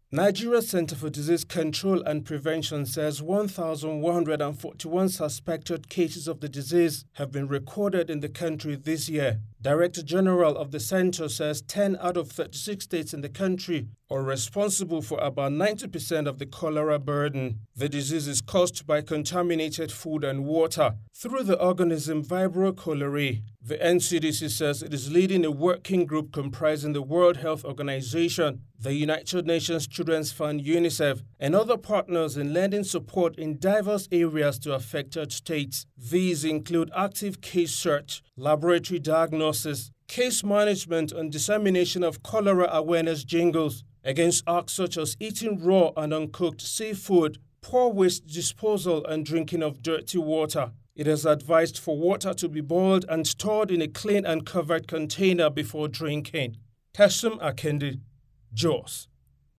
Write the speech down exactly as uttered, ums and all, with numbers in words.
Nigeria Center for Disease Control and Prevention says one thousand one hundred forty-one suspected cases of the disease have been recorded in the country this year. Director General of the center says ten out of thirty-six states in the country are responsible for about ninety percent of the cholera burden. The disease is caused by contaminated food and water through the organism Vibrio cholerae. The N C D C says it is leading a working group comprising the World Health Organization, the United Nations Children's Fund UNICEF, and other partners in lending support in diverse areas to affected states. These include active case search, laboratory diagnosis, case management and dissemination of cholera awareness jingles against acts such as eating raw and uncooked seafood, poor waste disposal and drinking of dirty water. It is advised for water to be boiled and stored in a clean and covered container before drinking. Kassim Akinde, Jos.